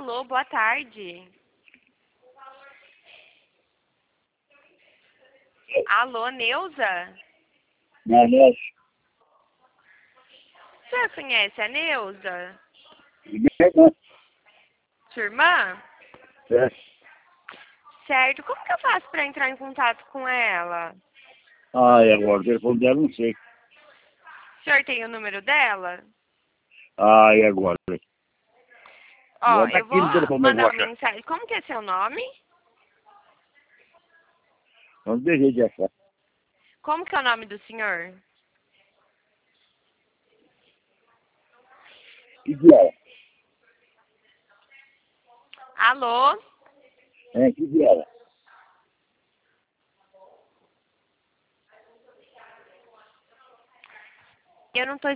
Alô, boa tarde. Alô, Neuza? Não, não. Você conhece a Neuza? Não. Sua irmã? É. Certo. Como que eu faço para entrar em contato com ela? Ah, e agora o telefone dela não sei. O senhor tem o número dela? Ah, e agora? Ó, Tá eu aqui vou no telefone mandar uma agora. mensagem. Como que é seu nome? Não deixei de achar. Como que é o nome do senhor? Que dia é? Alô? É, que dia é? Eu não tô